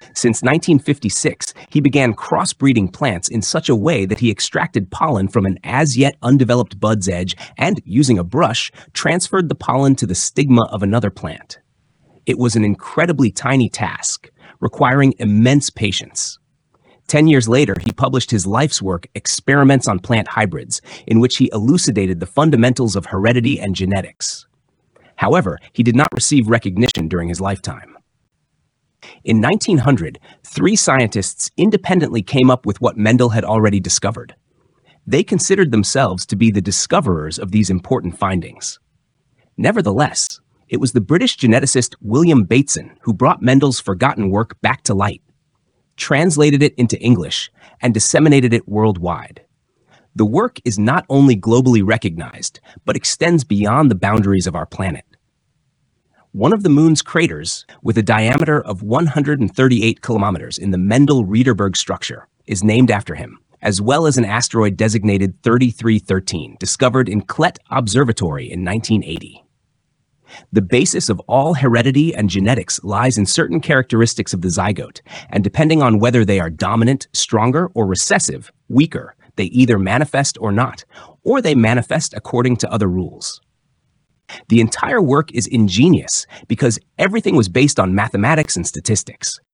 Since 1956, he began crossbreeding plants in such a way that he extracted pollen from an as-yet undeveloped bud's edge and, using a brush, transferred the pollen to the stigma of another plant. It was an incredibly tiny task, requiring immense patience. 10 years later, he published his life's work, Experiments on Plant Hybrids, in which he elucidated the fundamentals of heredity and genetics. However, he did not receive recognition during his lifetime. In 1900, 3 scientists independently came up with what Mendel had already discovered. They considered themselves to be the discoverers of these important findings. Nevertheless, it was the British geneticist William Bateson who brought Mendel's forgotten work back to light, translated it into English, and disseminated it worldwide. The work is not only globally recognized, but extends beyond the boundaries of our planet. One of the moon's craters, with a diameter of 138 kilometers in the Mendel-Rederberg structure, is named after him, as well as an asteroid designated 3313, discovered in Kleť Observatory in 1980. The basis of all heredity and genetics lies in certain characteristics of the zygote, and depending on whether they are dominant, stronger, or recessive, weaker, they either manifest or not, or they manifest according to other rules. The entire work is ingenious because everything was based on mathematics and statistics.